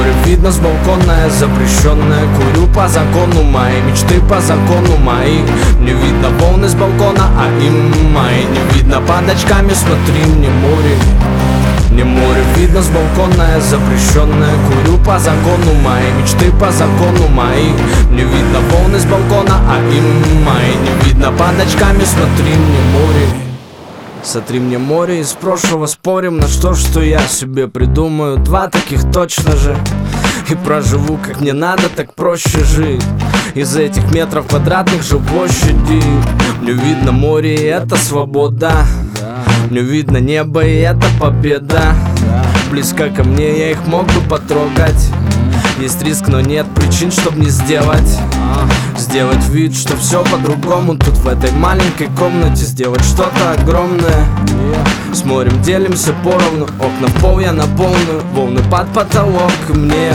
море видно с балкона, я запрещенная. Курю по закону, мои мечты по закону мои. Не видно волны с балкона, а им мои. Не видно под очками, смотри, мне море. Не море видно с балкона, я запрещенная. Курю по закону, мои мечты по закону мои. Не видно волны с балкона, а им мои. Не видно под очками, смотри, мне море. Сотри мне море из прошлого, спорим на что я себе придумаю. Два таких точно же. И проживу как мне надо, так проще жить. Из этих метров квадратных жилплощади мне видно море, и это свобода. Мне видно небо, и это победа. Близко ко мне, я их мог бы потрогать. Есть риск, но нет причин, чтоб не сделать. Сделать вид, что все по-другому. Тут в этой маленькой комнате сделать что-то огромное. С морем делимся поровну. Окна в пол, я на полную. Волны под потолок мне.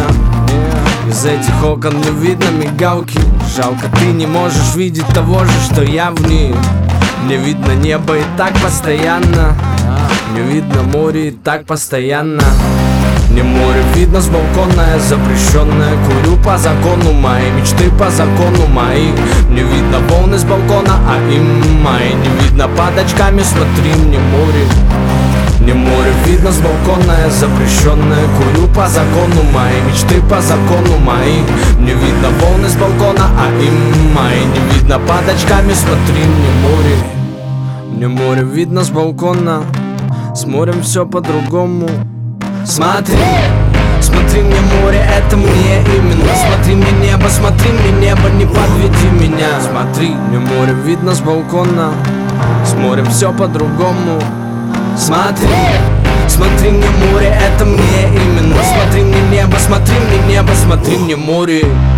Из этих окон не видно мигалки. Жалко, ты не можешь видеть того же, что я в них. Мне видно небо и так постоянно. Мне видно море и так постоянно. Мне море видно с балкона, я запрещенная. Курю по закону, мои мечты по закону мои. Мне видно волны с балкона, а им мои. Не видно под очками, смотри, мне море. Мне море видно с балкона, я запрещенная. Курю по закону, мои мечты по закону мои. Мне видно волны с балкона, а им мои. Не видно под очками, смотри, мне море. Мне море видно с балкона. С морем все по-другому. Смотри, смотри мне море, это мне именно. Смотри мне небо, не подведи меня. Смотри, мне море видно с балкона. С морем все по-другому. Смотри, смотри мне море, это мне именно. Смотри мне небо, смотри мне море.